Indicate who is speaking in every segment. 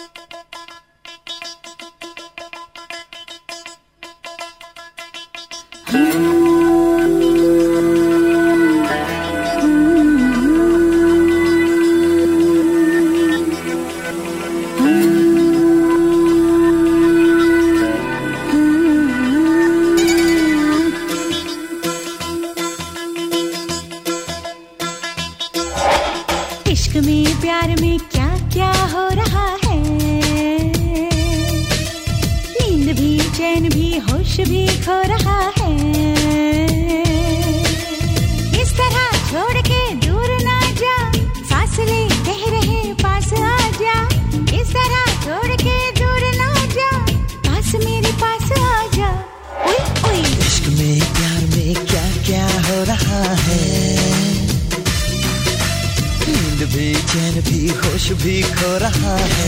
Speaker 1: इश्क में प्यार में क्या क्या हो रहा है, नींद भी चैन भी होश भी खो रहा है। इस तरह छोड़ के दूर ना जा, फासले कह रहे पास आ जा। इस तरह छोड़ के दूर ना जा, पास मेरे पास आ जा। ओए ओए
Speaker 2: इश्क में प्यार में क्या क्या हो रहा है, नींद भी चैन भी होश भी खो रहा है।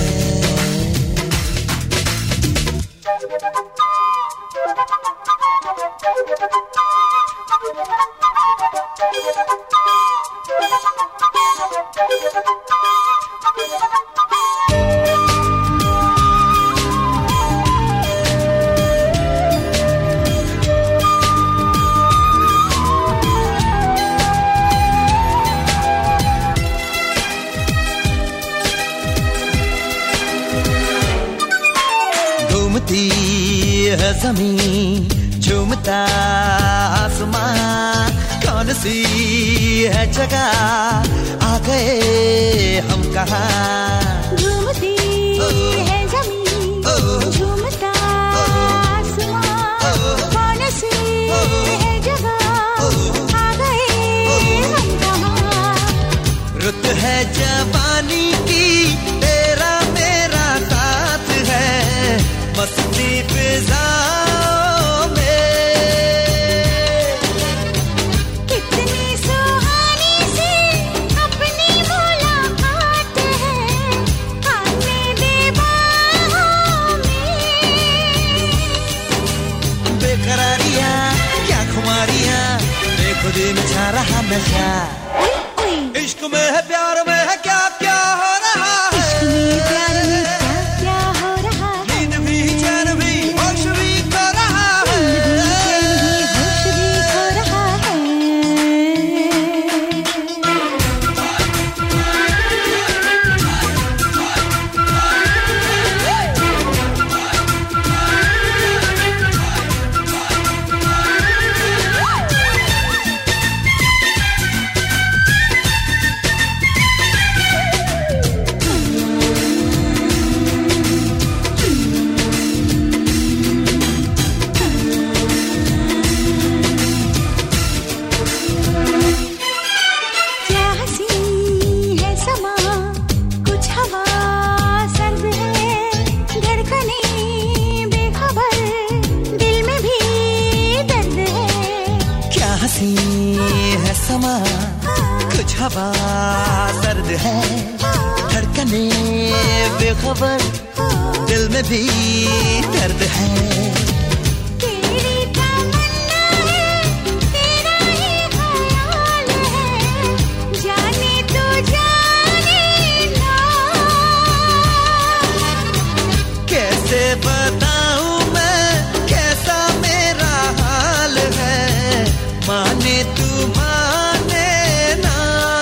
Speaker 2: घूमती है ज़मीन झूमता आसमां, कौन सी है जगह आ गए हम कहाँ।
Speaker 1: झूमती है ज़मीन झूमता आसमां, कौन सी है जगह आ गए हम कहाँ।
Speaker 2: रुत है जवानी की तेरा मेरा साथ है, मस्ती फिजाओं में।
Speaker 1: कितनी सुहानी सी अपनी मुलाकात है, आने दे बाहों में।
Speaker 2: बेकरारियां क्या खुमारियां, बेखुदी में छा रहा नशा। इश्क में है प्यार में है क्या क्या हो रहा है,
Speaker 1: इश्क में प्यार में क्या क्या हो रहा है,
Speaker 2: नींद भी चैन भी होश भी खो रहा है।
Speaker 1: चैन भी होश भी खो रहा है। क्या हंसी है समा, कुछ हवा सर्द है, धड़कने बेखबर, दिल में भी दर्द है।
Speaker 2: क्या हंसी है समा, कुछ हवा सर्द है, धड़कने बेखबर, दिल में भी दर्द है।
Speaker 1: तेरी तमन्ना है, तेरा ही ख्याल है, जाने तो जाने ना।
Speaker 2: कैसे बताऊं मैं कैसा मेरा हाल है, माने तू माने ना।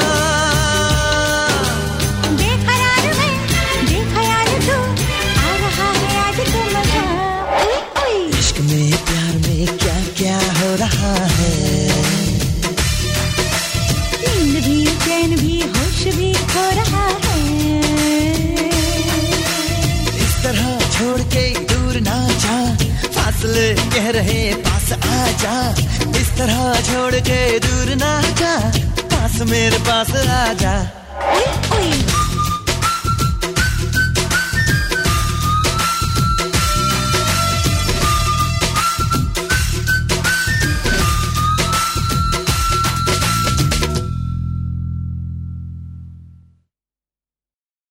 Speaker 1: बेकरार में बेख्याल तू, आ रहा है आज तो मजा। ओए ओए
Speaker 2: इश्क में प्यार में क्या क्या हो रहा है,
Speaker 1: नींद भी चैन भी होश भी खो रहा है।
Speaker 2: इस तरह छोड़ के दूर ना जा, फासले कह रहे पास आ जा। इस तरह छोड़ के दूर ना जा, पास मेरे पास आ जा।
Speaker 1: ओए ओए